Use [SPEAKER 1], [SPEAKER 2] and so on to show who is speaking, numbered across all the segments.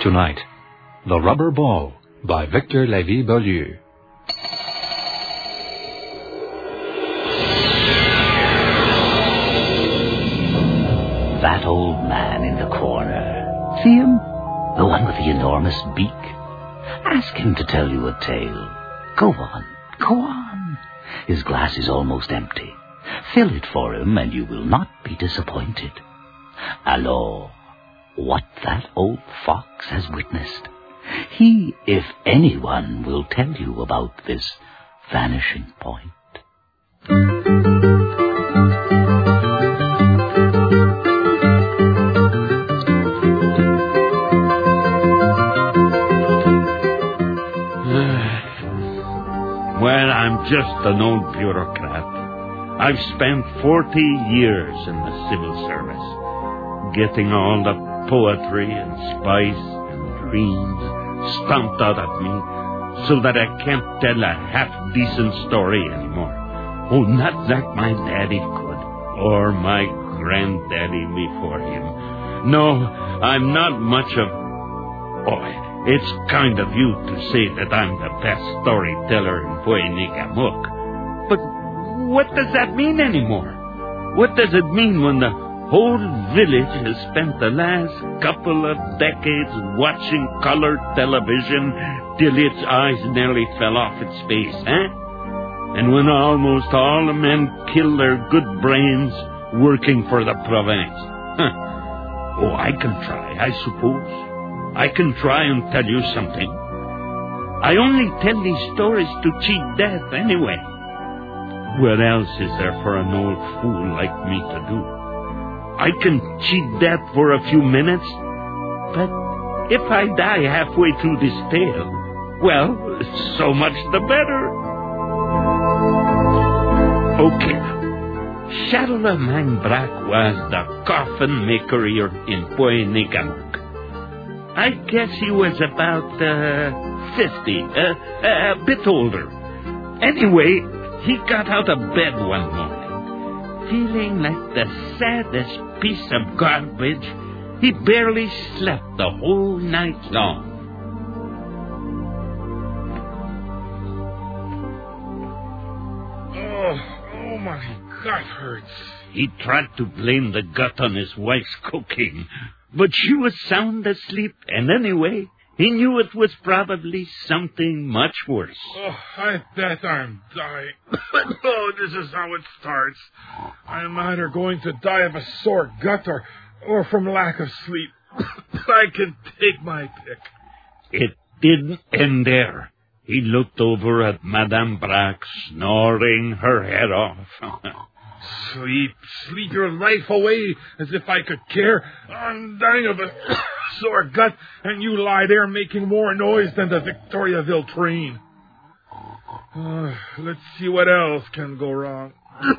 [SPEAKER 1] tonight, The Rubber Ball by Victor Lévy-Beaulieu.
[SPEAKER 2] That old man in the corner. See him? The one with the enormous beak. Ask him to tell you a tale. Go on, go on. His glass is almost empty. Fill it for him, and you will not be disappointed. Alors, what that old fox has witnessed, he, if anyone, will tell you about this vanishing point.
[SPEAKER 3] Well, I'm just an old bureaucrat. I've spent 40 years in the civil service, getting all the poetry and spice and dreams stomped out of me so that I can't tell a half-decent story anymore. Oh, not like my daddy could, or my granddaddy before him. No, I'm not much of... Oh, it's kind of you to say that I'm the best storyteller in Poe-ni-Gamuk. But what does that mean anymore? What does it mean when the whole village has spent the last couple of decades watching colored television till its eyes nearly fell off its face, eh? And when almost all the men kill their good brains working for the province? Huh. Oh, I can try, I suppose. I can try and tell you something. I only tell these stories to cheat death anyway. What else is there for an old fool like me to do? I can cheat death for a few minutes, but if I die halfway through this tale, well, so much the better. Okay. Charlemagne Braque was the coffin maker here in Poe-ni-Gamuk. I guess he was about 50, a bit older. Anyway, he got out of bed one morning, feeling like the saddest piece of garbage. He barely slept the whole night long.
[SPEAKER 4] Oh, my gut hurts.
[SPEAKER 3] He tried to blame the gut on his wife's cooking, but she was sound asleep, and anyway, he knew it was probably something much worse.
[SPEAKER 4] Oh, I bet I'm dying. Oh, this is how it starts. I'm either going to die of a sore gut or from lack of sleep. I can take my pick.
[SPEAKER 3] It didn't end there. He looked over at Madame Braque, snoring her head off.
[SPEAKER 4] Sleep your life away as if I could care. I'm dying of a sore gut, and you lie there making more noise than the Victoriaville train. Let's see what else can go wrong.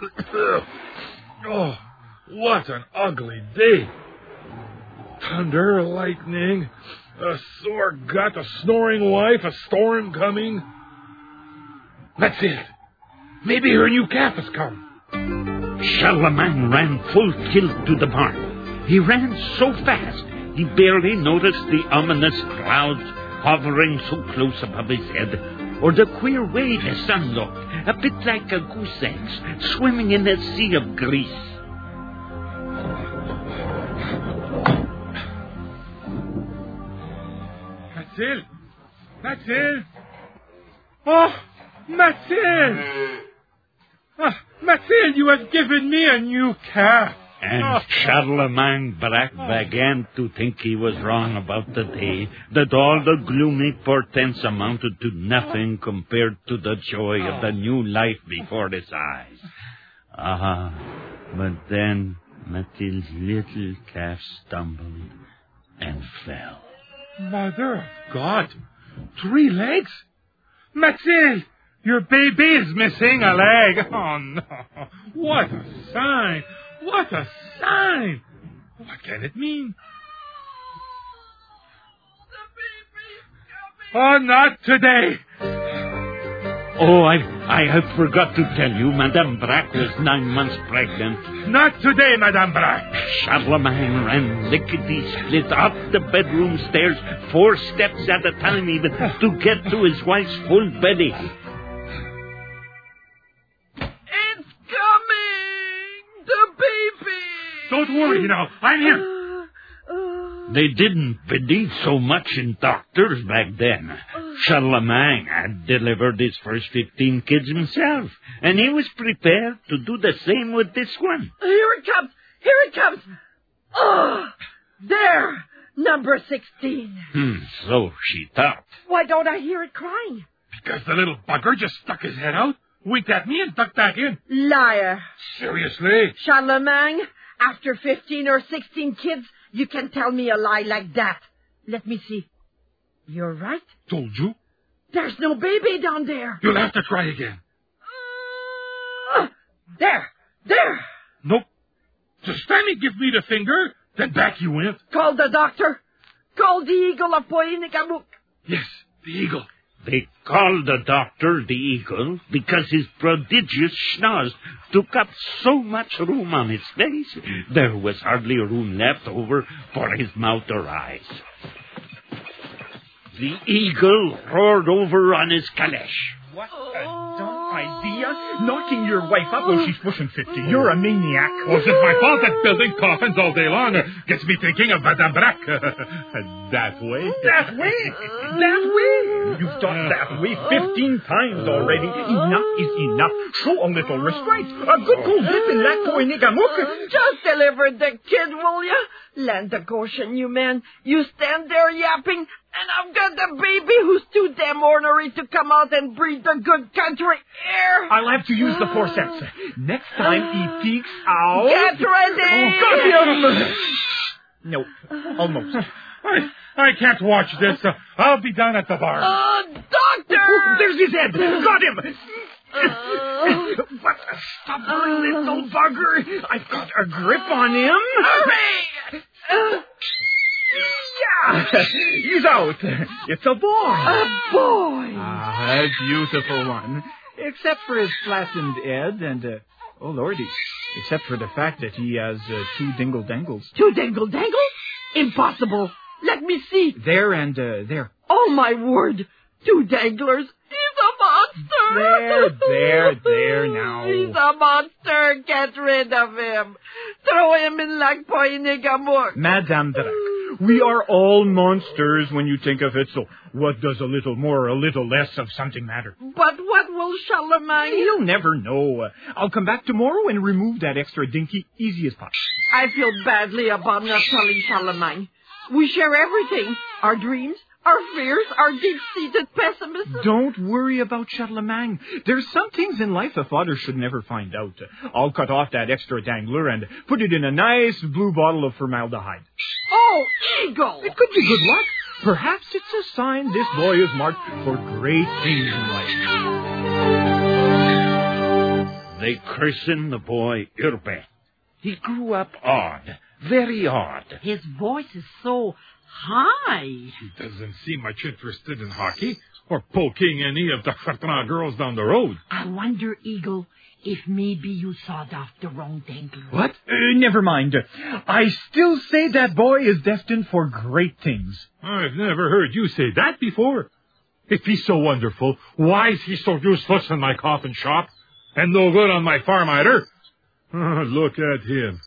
[SPEAKER 4] Oh, what an ugly day. Thunder, lightning, a sore gut, a snoring wife, a storm coming. That's it. Maybe her new calf has come.
[SPEAKER 3] Charlemagne ran full tilt to the barn. He ran so fast, he barely noticed the ominous clouds hovering so close above his head, or the queer way the sun looked, a bit like a goose egg swimming in a sea of grease.
[SPEAKER 4] Mathilde! Mathilde! Oh, Mathilde! Mathilde, you have given me a new calf.
[SPEAKER 3] And Charlemagne Braque began to think he was wrong about the day, that all the gloomy portents amounted to nothing compared to the joy of the new life before his eyes. But then Mathilde's little calf stumbled and fell.
[SPEAKER 4] Mother of God! 3 legs? Mathilde! Your baby is missing a leg. Oh, no. What a sign. What a sign. What can it mean? Oh, not today.
[SPEAKER 3] Oh, I have forgot to tell you, Madame Braque was 9 months pregnant.
[SPEAKER 4] Not today, Madame Braque.
[SPEAKER 3] Charlemagne ran lickety-split up the bedroom stairs, 4 steps at a time even, to get to his wife's full belly.
[SPEAKER 5] It's coming! The baby!
[SPEAKER 4] Don't worry now. I'm here.
[SPEAKER 3] They didn't believe so much in doctors back then. Charlemagne had delivered his first 15 kids himself, and he was prepared to do the same with this one.
[SPEAKER 5] Here it comes! Here it comes! Oh, there! Number 16.
[SPEAKER 3] So she thought.
[SPEAKER 5] Why don't I hear it crying?
[SPEAKER 4] Because the little bugger just stuck his head out, winked at me, and ducked back in.
[SPEAKER 5] Liar.
[SPEAKER 4] Seriously?
[SPEAKER 5] Charlemagne, after 15 or 16 kids, you can tell me a lie like that. Let me see. You're right.
[SPEAKER 4] Told you.
[SPEAKER 5] There's no baby down there.
[SPEAKER 4] You'll have to try again.
[SPEAKER 5] There.
[SPEAKER 4] Nope. Just Stanley give me the finger, then back you went.
[SPEAKER 5] Call the doctor. Call the eagle of Poinigamuk.
[SPEAKER 4] Yes, the eagle.
[SPEAKER 3] They called the doctor the eagle because his prodigious schnoz took up so much room on his face, there was hardly room left over for his mouth or eyes. The eagle roared over on his caleche.
[SPEAKER 6] What a dumb idea. Knocking your wife up when she's pushing 50. You're a maniac.
[SPEAKER 4] Was it my fault that building coffins all day long gets me thinking of Madame Braque? That way?
[SPEAKER 6] That way? That way? You've done that way 15 times already. Enough is enough. Show a little restraint. A good cold dip in Lac Poinigamuk.
[SPEAKER 5] Just deliver the kid, will ya? Land of Goshen, you man. You stand there yapping, and I've got the baby who's too damn ornery to come out and breathe the good country air.
[SPEAKER 6] I'll have to use the forceps. Next time he peeks out...
[SPEAKER 5] Get ready!
[SPEAKER 6] Oh, got him! No, almost.
[SPEAKER 4] I can't watch this. I'll be down at the bar.
[SPEAKER 5] Doctor!
[SPEAKER 6] Oh, there's his head. Got him! What a stubborn little bugger. I've got a grip on him.
[SPEAKER 5] Hurry!
[SPEAKER 6] Yeah! He's out. It's a boy.
[SPEAKER 5] A boy!
[SPEAKER 7] A beautiful one. Except for his flattened head and, oh lordy, except for the fact that he has 2 dingle-dangles.
[SPEAKER 5] 2 dingle-dangles? Impossible. Let me see.
[SPEAKER 7] There and there.
[SPEAKER 5] Oh, my word. 2 danglers. He's a monster.
[SPEAKER 7] There now.
[SPEAKER 5] He's a monster. Get rid of him. Throw him in Lac Poinigamuk.
[SPEAKER 6] Madame Braque, we are all monsters when you think of it, so what does a little more or a little less of something matter?
[SPEAKER 5] But what will Charlemagne...
[SPEAKER 6] You'll never know. I'll come back tomorrow and remove that extra dinky easy as possible.
[SPEAKER 5] I feel badly about not telling Charlemagne. We share everything. Our dreams, our fears, our deep-seated pessimism.
[SPEAKER 6] Don't worry about Charlemagne. There's some things in life a father should never find out. I'll cut off that extra dangler and put it in a nice blue bottle of formaldehyde.
[SPEAKER 5] Oh, eagle!
[SPEAKER 6] It could be good luck. Perhaps it's a sign this boy is marked for great things in life.
[SPEAKER 3] They christened the boy Urbain. He grew up odd, very odd.
[SPEAKER 5] His voice is so high.
[SPEAKER 4] He doesn't seem much interested in hockey or poking any of the Chartrand girls down the road.
[SPEAKER 5] I wonder, Eagle, if maybe you sawed off the wrong dangler.
[SPEAKER 6] What? Never mind. I still say that boy is destined for great things.
[SPEAKER 4] I've never heard you say that before. If he's so wonderful, why is he so useless in my coffin shop and no good on my farm either? Look at him.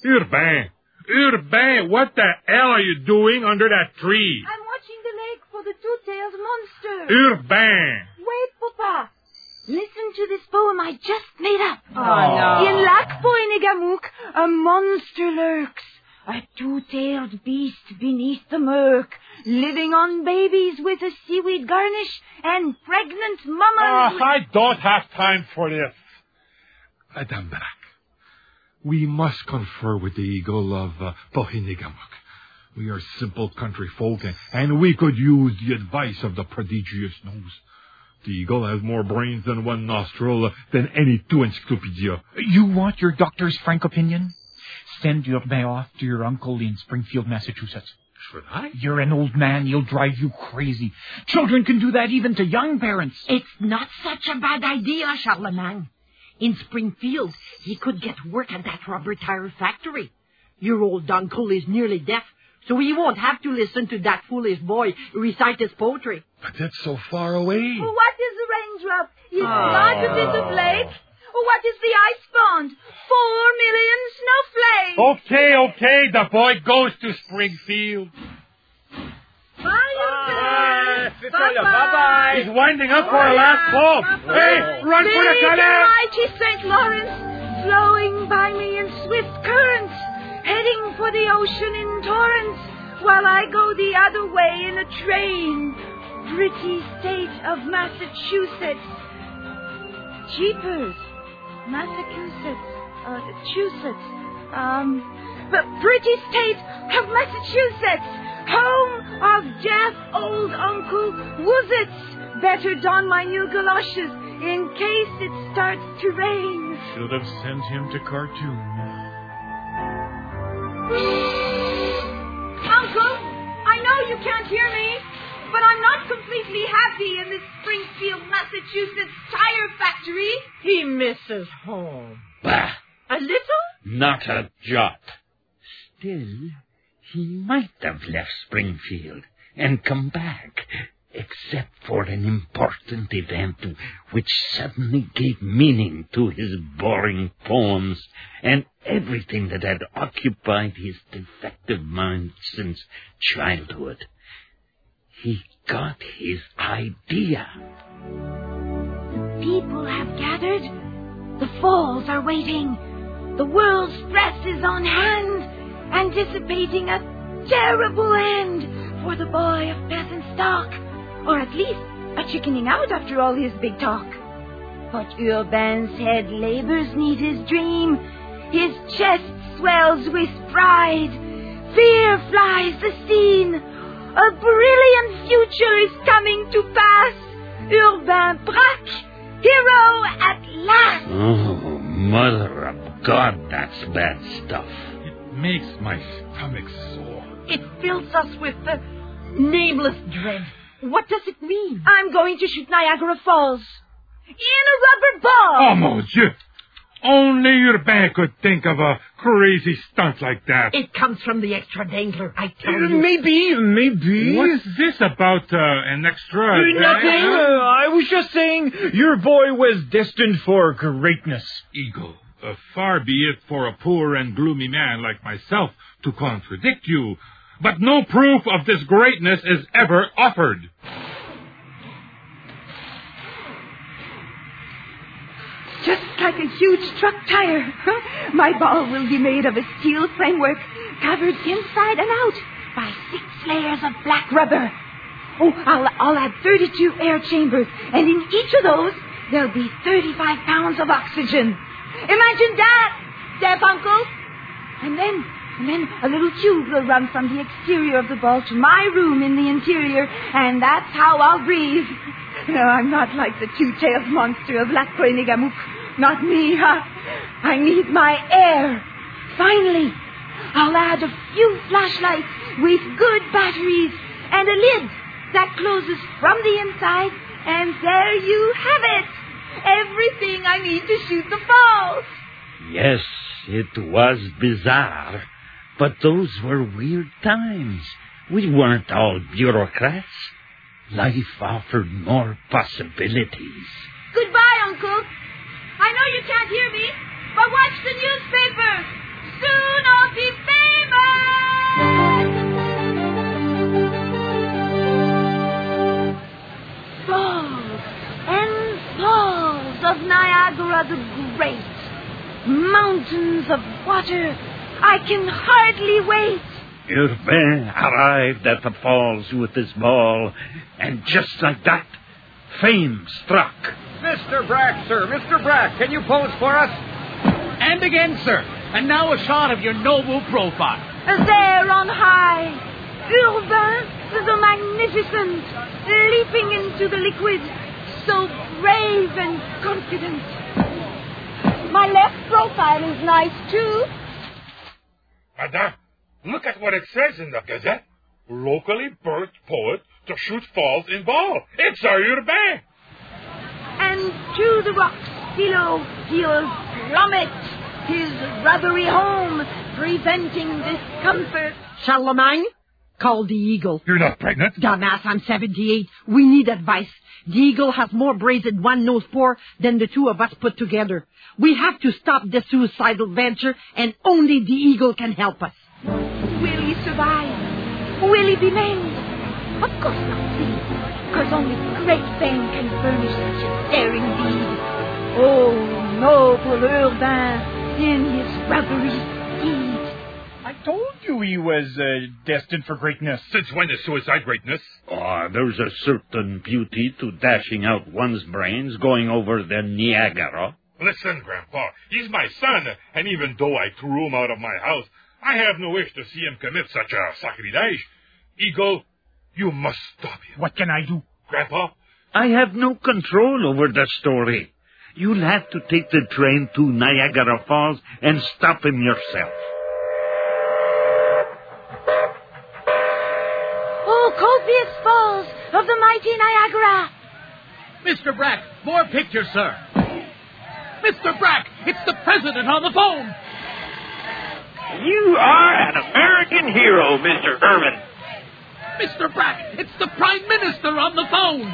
[SPEAKER 4] Urbain, what the hell are you doing under that tree?
[SPEAKER 8] I'm watching the lake for the 2-tailed monster.
[SPEAKER 4] Urbain!
[SPEAKER 8] Wait, Papa. Listen to this poem I just made up.
[SPEAKER 5] Oh, no.
[SPEAKER 8] In Lac Poinigamuk, a monster lurks, a 2-tailed beast beneath the murk, living on babies with a seaweed garnish and pregnant mamas.
[SPEAKER 4] I don't have time for this. Madame Braque, we must confer with the eagle of Poinigamuk. We are simple country folk, and we could use the advice of the prodigious nose. The eagle has more brains than one nostril than any 2 encyclopedia.
[SPEAKER 6] You want your doctor's frank opinion? Send Urbain off to your uncle in Springfield, Massachusetts.
[SPEAKER 4] Should I?
[SPEAKER 7] You're an old man. He'll drive you crazy. Children can do that even to young parents.
[SPEAKER 5] It's not such a bad idea, Charlemagne. In Springfield, he could get work at that rubber tire factory. Your old uncle is nearly deaf, so he won't have to listen to that foolish boy recite his poetry.
[SPEAKER 4] But that's so far away.
[SPEAKER 8] What is the raindrop? Is not a bit of lake? What is the ice pond? 4 million snowflakes.
[SPEAKER 4] Okay, the boy goes to Springfield.
[SPEAKER 8] Bye.
[SPEAKER 6] Bye-bye.
[SPEAKER 4] He's winding up for a last call. Hey, run for the
[SPEAKER 8] Big
[SPEAKER 4] gunner!
[SPEAKER 8] and mighty St. Lawrence, flowing by me in swift currents, heading for the ocean in torrents, while I go the other way in a train. Pretty state of Massachusetts. Jeepers. Massachusetts. But pretty state of Massachusetts. Home of deaf old Uncle Woozits. Better don my new galoshes in case it starts to rain.
[SPEAKER 7] Should have sent him to cartoon.
[SPEAKER 8] Uncle, I know you can't hear me, but I'm not completely happy in this Springfield, Massachusetts tire factory.
[SPEAKER 5] He misses home.
[SPEAKER 3] Bah!
[SPEAKER 5] A little?
[SPEAKER 3] Not a jot. Still, he might have left Springfield and come back, except for an important event which suddenly gave meaning to his boring poems and everything that had occupied his defective mind since childhood. He got his idea.
[SPEAKER 8] People have gathered. The falls are waiting. The world's press is on hand, anticipating a terrible end for the boy of peasant stock, or at least a chickening out after all his big talk. But Urbain's head labors neath his dream. His chest swells with pride. Fear flies the scene. A brilliant future is coming to pass. Urbain Braque, hero at last.
[SPEAKER 3] Oh, mother of God, that's bad stuff.
[SPEAKER 4] It makes my stomach sore.
[SPEAKER 5] It fills us with the nameless dread. What does it mean?
[SPEAKER 8] I'm going to shoot Niagara Falls. In a rubber ball.
[SPEAKER 4] Oh, mon Dieu! Only Urbain could think of a crazy stunt like that.
[SPEAKER 5] It comes from the extra dangler, I tell you.
[SPEAKER 6] Maybe.
[SPEAKER 4] What's this about an extra...
[SPEAKER 6] Nothing. I was just saying your boy was destined for greatness.
[SPEAKER 4] Eagle, far be it for a poor and gloomy man like myself to contradict you, but no proof of this greatness is ever offered.
[SPEAKER 8] Just like a huge truck tire. My ball will be made of a steel framework covered inside and out by 6 layers of black rubber. Oh, I'll add 32 air chambers, and in each of those, there'll be 35 pounds of oxygen. Imagine that, deaf uncle. And then a little tube will run from the exterior of the ball to my room in the interior, and that's how I'll breathe. No, I'm not like the two-tailed monster of Lac Pointe-Gamouc. Not me, huh? I need my air. Finally, I'll add a few flashlights with good batteries and a lid that closes from the inside, and there you have it. Everything I need to shoot the falls.
[SPEAKER 3] Yes, it was bizarre, but those were weird times. We weren't all bureaucrats. Life offered more possibilities.
[SPEAKER 8] Goodbye, Uncle. I know you can't hear me, but watch the newspaper. Soon I'll be famous. Falls and falls of Niagara the Great. Mountains of water. I can hardly wait.
[SPEAKER 3] Urbain arrived at the falls with his ball, and just like that, fame struck.
[SPEAKER 9] Mr. Braque, sir. Mr. Braque, can you pose for us?
[SPEAKER 10] And again, sir. And now a shot of your noble profile.
[SPEAKER 8] There on high, Urbain the Magnificent, leaping into the liquid, so brave and confident. My left profile is nice, too.
[SPEAKER 4] Madame, look at what it says in the Gazette. locally birthed poet to shoot falls in ball. It's our Urbain.
[SPEAKER 8] And to the rocks below he'll plummet his rubbery home, preventing discomfort.
[SPEAKER 5] Charlemagne, call the Eagle.
[SPEAKER 4] You're not pregnant?
[SPEAKER 5] Dumbass, I'm 78. We need advice. The Eagle has more brains in one nose pore than the two of us put together. We have to stop the suicidal venture, and only the Eagle can help us.
[SPEAKER 8] Will he survive? Will he be made? Of course not, please, because only great fame can furnish such a daring deed. Oh, noble Urbain in his rubbery steed.
[SPEAKER 6] I told you he was destined for greatness.
[SPEAKER 4] Since when is suicide greatness?
[SPEAKER 3] Oh, there's a certain beauty to dashing out one's brains going over the Niagara.
[SPEAKER 4] Listen, Grandpa, he's my son, and even though I threw him out of my house, I have no wish to see him commit such a sacrilege. Eagle, you must stop him.
[SPEAKER 6] What can I do?
[SPEAKER 4] Grandpa?
[SPEAKER 3] I have no control over the story. You'll have to take the train to Niagara Falls and stop him yourself.
[SPEAKER 8] Oh, copious falls of the mighty Niagara.
[SPEAKER 10] Mr. Brack, more pictures, sir. Mr. Brack, it's the president on the phone.
[SPEAKER 9] You are an American hero, Mr. Irvin.
[SPEAKER 10] Mr. Brack, it's the prime minister on the phone.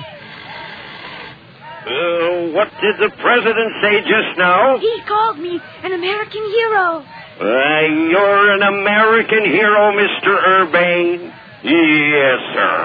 [SPEAKER 9] What did the president say just now?
[SPEAKER 8] He called me an American hero.
[SPEAKER 9] You're an American hero, Mr. Urbain. Yes, sir.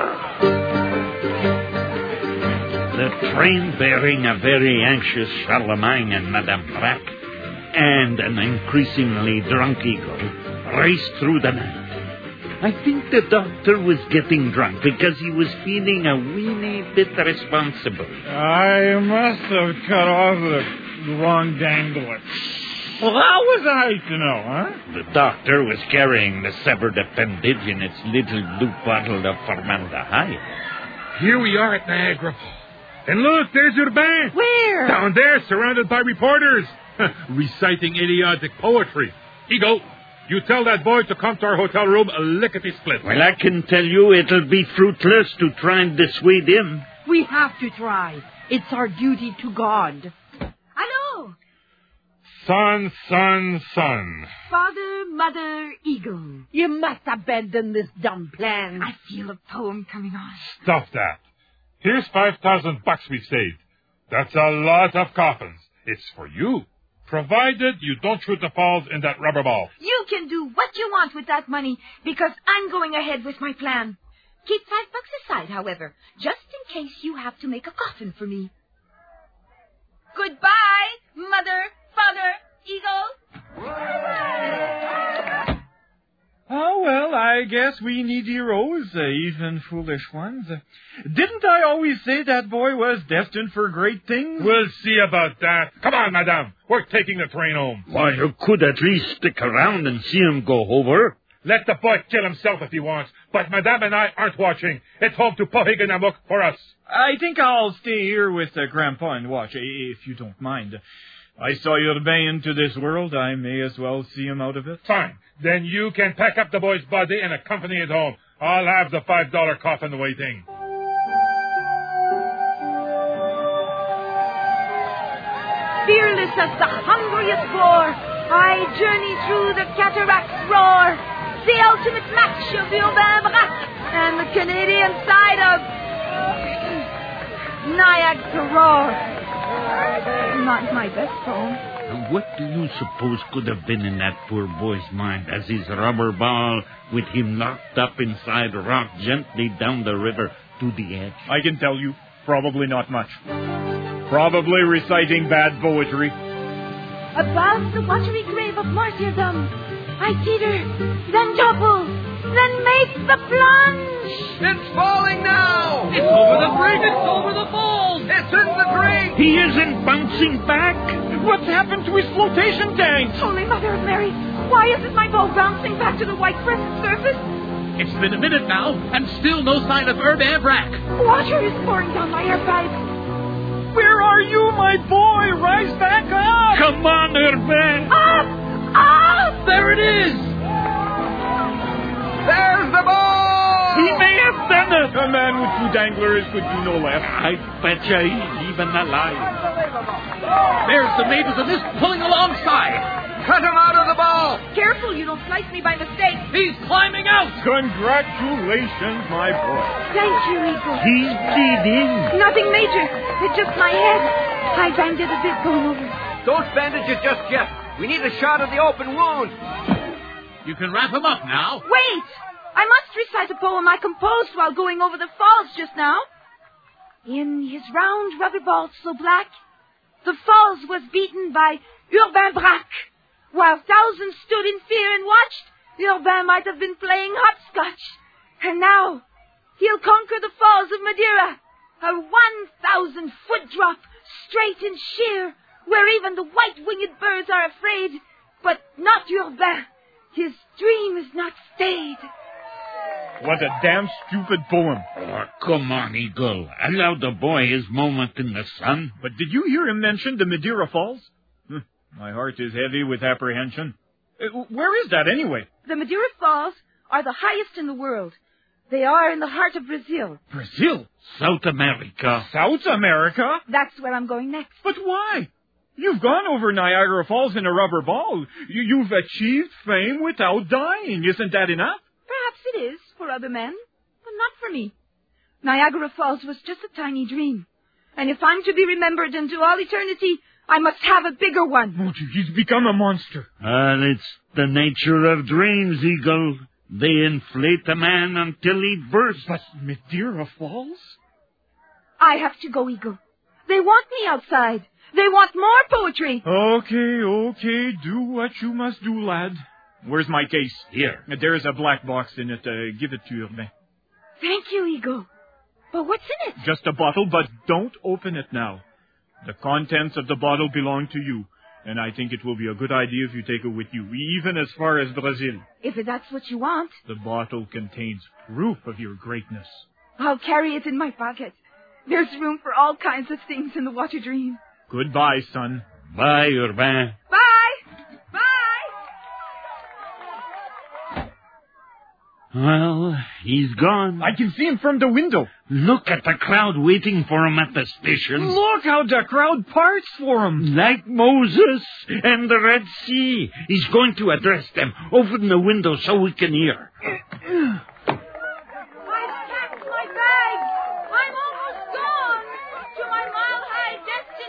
[SPEAKER 3] The train bearing a very anxious Charlemagne and Madame Brack and an increasingly drunk Eagle raced through the night. I think the doctor was getting drunk because he was feeling a weeny bit responsible.
[SPEAKER 6] I must have cut off the wrong dangler. Well, how was I to know, huh?
[SPEAKER 3] The doctor was carrying the severed appendage in its little blue bottle of formaldehyde.
[SPEAKER 4] Here we are at Niagara Falls. And look, there's Urbain.
[SPEAKER 5] Where?
[SPEAKER 4] Down there, surrounded by reporters. Reciting idiotic poetry. Eagle, you tell that boy to come to our hotel room lickety-split.
[SPEAKER 3] Well, I can tell you it'll be fruitless to try and dissuade him.
[SPEAKER 5] We have to try. It's our duty to God.
[SPEAKER 8] Hello,
[SPEAKER 4] Son, son, son.
[SPEAKER 8] Father, Mother, Eagle.
[SPEAKER 5] You must abandon this dumb plan.
[SPEAKER 8] I feel a poem coming on.
[SPEAKER 4] Stuff that. Here's $5,000 we've saved. That's a lot of coffins. It's for you. Provided you don't shoot the falls in that rubber ball.
[SPEAKER 8] You can do what you want with that money, because I'm going ahead with my plan. Keep $5 aside, however, just in case you have to make a coffin for me. Goodbye, Mother, Father, Eagle.
[SPEAKER 6] Oh, well, I guess we need heroes, even foolish ones. Didn't I always say that boy was destined for great things?
[SPEAKER 4] We'll see about that. Come on, madame. We're taking the train home.
[SPEAKER 3] Why, you could at least stick around and see him go over.
[SPEAKER 4] Let the boy kill himself if he wants, but madame and I aren't watching. It's home to Pohiganamuk for us.
[SPEAKER 6] I think I'll stay here with Grandpa and watch, if you don't mind. I saw Urbain into this world. I may as well see him out of it.
[SPEAKER 4] Fine. Then you can pack up the boy's body and accompany it home. I'll have the $5 coffin waiting.
[SPEAKER 8] Fearless as the hungriest boar, I journey through the cataract's roar. The ultimate match of Urbain Brack and the Canadian side of Niagara. Not my best poem.
[SPEAKER 3] What do you suppose could have been in that poor boy's mind as his rubber ball, with him locked up inside, rocked gently down the river to the edge?
[SPEAKER 6] I can tell you, probably not much. Probably reciting bad poetry.
[SPEAKER 8] Above the watery grave of martyrdom, I teeter, then topple, then make the plunge.
[SPEAKER 9] It's falling now!
[SPEAKER 10] It's over the bridge. It's over the falls.
[SPEAKER 9] It's in the drink!
[SPEAKER 3] He isn't bouncing back.
[SPEAKER 6] What's happened to his flotation tank?
[SPEAKER 8] Holy Mother of Mary, why isn't my boat bouncing back to the white crescent surface?
[SPEAKER 10] It's been a minute now, and still no sign of Urbain Brack.
[SPEAKER 8] Water is pouring down my air pipe.
[SPEAKER 6] Where are you, my boy? Rise back up!
[SPEAKER 3] Come on, Urbain.
[SPEAKER 8] Up! Up!
[SPEAKER 10] There it is.
[SPEAKER 9] There's the ball!
[SPEAKER 6] He danglers could do no less.
[SPEAKER 3] I betcha he's even alive.
[SPEAKER 10] There's the maid of the mist pulling alongside.
[SPEAKER 9] Cut him out of the ball!
[SPEAKER 8] Careful you don't slice me by mistake.
[SPEAKER 10] He's climbing out.
[SPEAKER 6] Congratulations, my boy.
[SPEAKER 8] Thank you, Eagle.
[SPEAKER 3] He's bleeding.
[SPEAKER 8] Nothing major. It's just my head. I banged it a bit going over.
[SPEAKER 9] Don't bandage it just yet. We need a shot of the open wound.
[SPEAKER 10] You can wrap him up now.
[SPEAKER 8] Wait! I must recite a poem I composed while going over the falls just now. In his round rubber ball so black, the falls was beaten by Urbain Braque. While thousands stood in fear and watched, Urbain might have been playing hopscotch. And now, he'll conquer the falls of Madeira, a 1,000-foot drop, straight and sheer, where even the white-winged birds are afraid. But not Urbain. His dream is not stayed.
[SPEAKER 6] What a damn stupid poem.
[SPEAKER 3] Oh, come on, Eagle. Allow the boy his moment in the sun.
[SPEAKER 6] But did you hear him mention the Madeira Falls? My heart is heavy with apprehension. Where is that, anyway?
[SPEAKER 8] The Madeira Falls are the highest in the world. They are in the heart of Brazil.
[SPEAKER 6] Brazil?
[SPEAKER 3] South America.
[SPEAKER 6] South America?
[SPEAKER 8] That's where I'm going next.
[SPEAKER 6] But why? You've gone over Niagara Falls in a rubber ball. You've achieved fame without dying. Isn't that enough?
[SPEAKER 8] Perhaps it is for other men, but not for me. Niagara Falls was just a tiny dream. And if I'm to be remembered into all eternity, I must have a bigger one.
[SPEAKER 6] Oh, he's become a monster.
[SPEAKER 3] And it's the nature of dreams, Eagle. They inflate a man until he bursts.
[SPEAKER 6] But Madeira Falls?
[SPEAKER 8] I have to go, Eagle. They want me outside. They want more poetry.
[SPEAKER 6] Okay. Do what you must do, lad. Where's my case?
[SPEAKER 3] Here.
[SPEAKER 6] There's a black box in it. Give it to Urbain.
[SPEAKER 8] Thank you, Eagle. But what's in it?
[SPEAKER 6] Just a bottle, but don't open it now. The contents of the bottle belong to you, and I think it will be a good idea if you take it with you, even as far as Brazil.
[SPEAKER 8] If that's what you want.
[SPEAKER 6] The bottle contains proof of your greatness.
[SPEAKER 8] I'll carry it in my pocket. There's room for all kinds of things in the water dream.
[SPEAKER 6] Goodbye, son.
[SPEAKER 3] Bye, Urbain.
[SPEAKER 8] Bye! Bye!
[SPEAKER 3] Well, he's gone.
[SPEAKER 6] I can see him from the window.
[SPEAKER 3] Look at the crowd waiting for him at the station.
[SPEAKER 6] Look how the crowd parts for him.
[SPEAKER 3] Like Moses and the Red Sea. He's going to address them. Open the window so we can hear.
[SPEAKER 8] I've packed my bag. I'm almost gone to my mile-high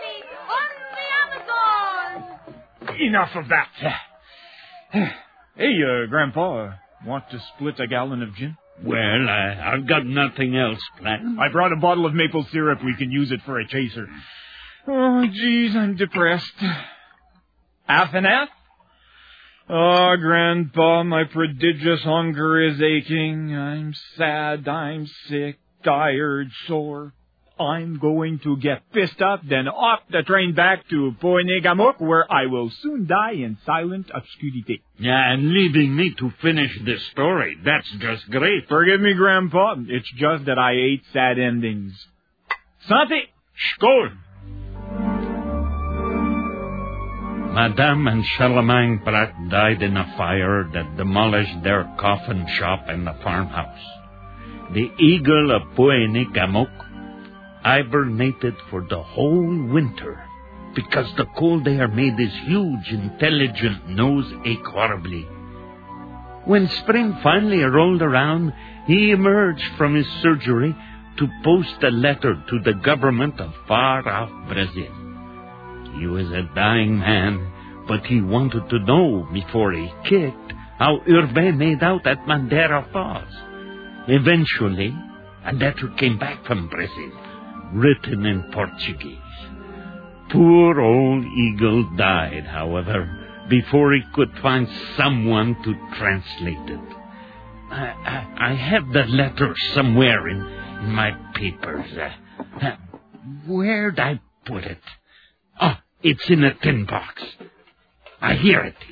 [SPEAKER 8] destiny on the Amazon.
[SPEAKER 6] Enough of that. Hey, Grandpa, want to split a gallon of gin?
[SPEAKER 3] Well, I've got nothing else planned.
[SPEAKER 6] I brought a bottle of maple syrup. We can use it for a chaser. Oh, geez, I'm depressed. Half and half? Oh, Grandpa, my prodigious hunger is aching. I'm sad, I'm sick, tired, sore. I'm going to get pissed up, then off the train back to Pointe-Gamouk, where I will soon die in silent obscurity.
[SPEAKER 3] Yeah, and leaving me to finish this story. That's just great.
[SPEAKER 6] Forgive me, Grandpa. It's just that I hate sad endings. Santé!
[SPEAKER 3] Skål! Madame and Charlemagne Braque died in a fire that demolished their coffin shop and the farmhouse. The Eagle of Pointe-Gamouk hibernated for the whole winter because the cold air made his huge, intelligent nose ache horribly. When spring finally rolled around, he emerged from his surgery to post a letter to the government of far-off Brazil. He was a dying man, but he wanted to know before he kicked how Urbain made out at Madeira Falls. Eventually, a letter came back from Brazil, written in Portuguese. Poor old Eagle died, however, before he could find someone to translate it. I have the letter somewhere in my papers. Where'd I put it? Oh, it's in a tin box. Here it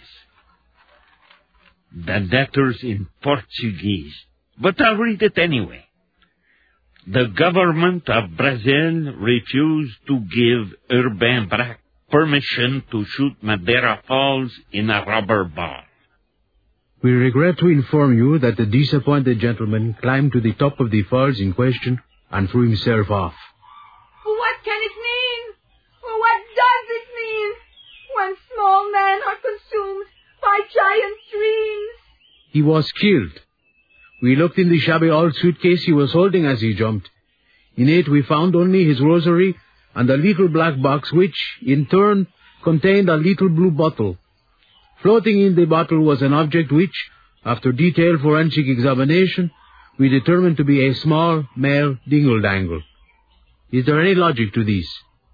[SPEAKER 3] is. The letter's in Portuguese, but I'll read it anyway. The government of Brazil refused to give Urbain Braque permission to shoot Madeira Falls in a rubber ball.
[SPEAKER 11] We regret to inform you that the disappointed gentleman climbed to the top of the falls in question and threw himself off.
[SPEAKER 8] What can it mean? What does it mean when small men are consumed by giant dreams?
[SPEAKER 11] He was killed. We looked in the shabby old suitcase he was holding as he jumped. In it we found only his rosary and a little black box which, in turn, contained a little blue bottle. Floating in the bottle was an object which, after detailed forensic examination, we determined to be a small male dingle-dangle. Is there any logic to this?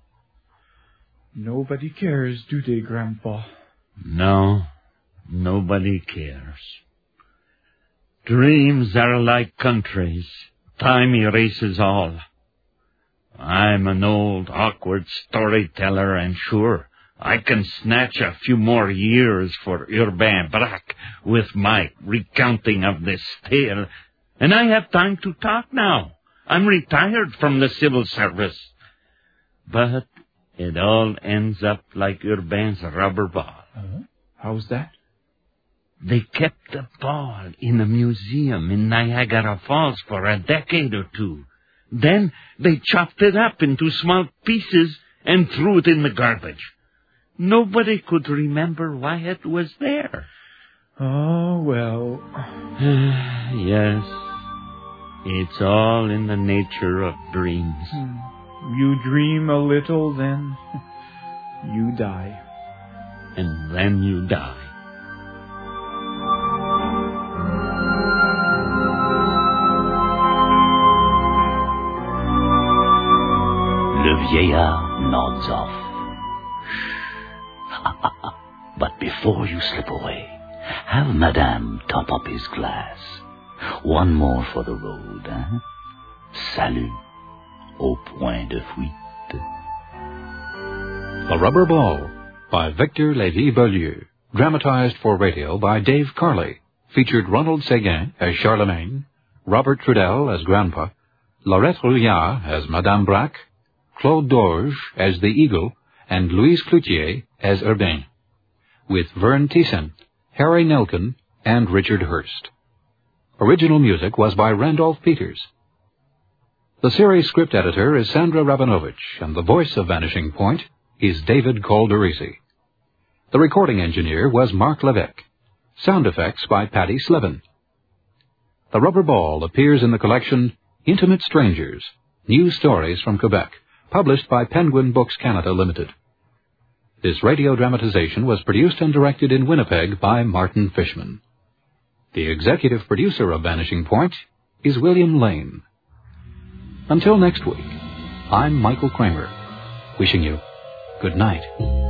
[SPEAKER 6] Nobody cares, do they, Grandpa?
[SPEAKER 3] No, nobody cares. Dreams are like countries. Time erases all. I'm an old, awkward storyteller, and sure, I can snatch a few more years for Urbain Braque with my recounting of this tale, and I have time to talk now. I'm retired from the civil service. But it all ends up like Urbain's rubber ball.
[SPEAKER 6] How's that?
[SPEAKER 3] They kept the ball in a museum in Niagara Falls for a decade or two. Then they chopped it up into small pieces and threw it in the garbage. Nobody could remember why it was there.
[SPEAKER 6] Oh, well.
[SPEAKER 3] Yes. It's all in the nature of dreams.
[SPEAKER 6] You dream a little, then you die.
[SPEAKER 3] And then you die.
[SPEAKER 2] Le vieillard nods off. But before you slip away, have Madame top up his glass. One more for the road, hein? Salut, au point de fuite.
[SPEAKER 1] The Rubber Ball by Victor Lévy-Beaulieu, dramatized for radio by Dave Carley, featured Ronald Séguin as Charlemagne, Robert Trudel as Grandpa, Laurette Rouillard as Madame Braque, Claude Dorge as the Eagle, and Louise Cloutier as Urbain, with Vern Thiessen, Harry Nelkin, and Richard Hurst. Original music was by Randolph Peters. The series script editor is Sandra Rabinovich, and the voice of Vanishing Point is David Calderisi. The recording engineer was Mark Levesque. Sound effects by Patty Slevin. The Rubber Ball appears in the collection Intimate Strangers, New Stories from Quebec, published by Penguin Books Canada Limited. This radio dramatization was produced and directed in Winnipeg by Martin Fishman. The executive producer of Vanishing Point is William Lane. Until next week, I'm Michael Kramer, wishing you good night.